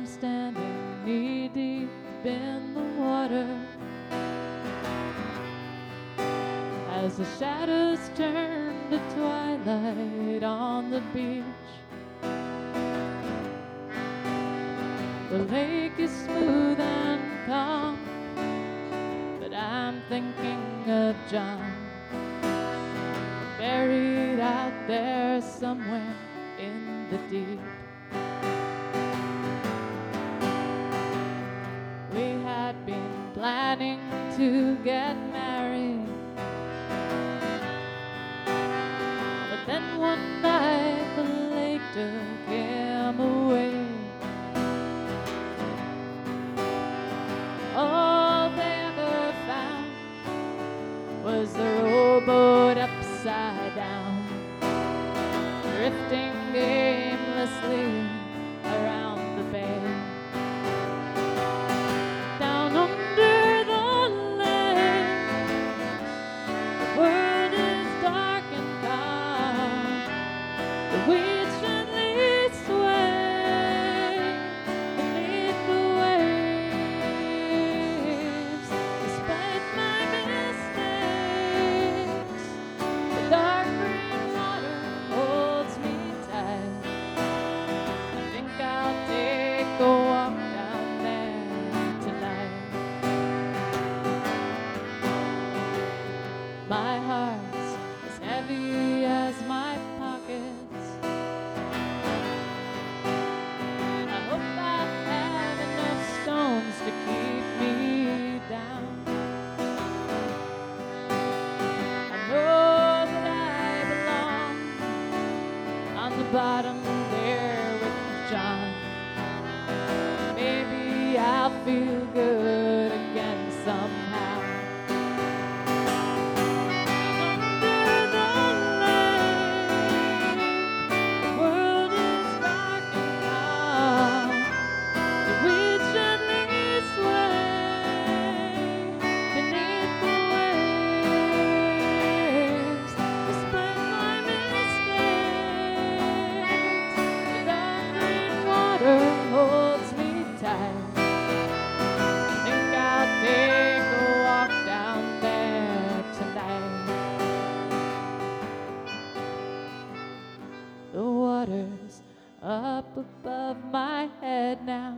I'm standing knee-deep in the water as the shadows turn to twilight on the beach. The lake is smooth and calm, but I'm thinking of John, buried out there somewhere in the deep. We had been planning to get married, but then one night the lake took him away. All they ever found was the rowboat upside down, drifting aimlessly around the bay. Down under the lake, the world is dark and calm. The weeds gently sway beneath the waves. Despite my mistakes, the dark green water holds me tight. I think I'll take a walk down there tonight. My heart's as heavy as my pockets. I hope I have enough stones to keep me down. I know that I belong on the bottom there with John. Maybe I'll feel good again somehow. Under the lake, the world is dark and calm. The weeds gently sway beneath the waves. Despite my mistakes, the dark green water holds me tight. I think I'll take a walk down there tonight. The water's up above my head now.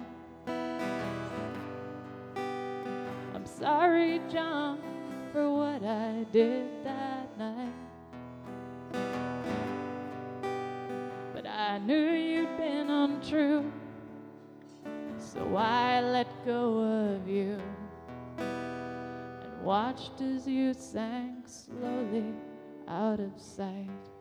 I'm sorry, John, for what I did that night, but I knew you'd been untrue, so I let go of you and watched as you sank slowly out of sight.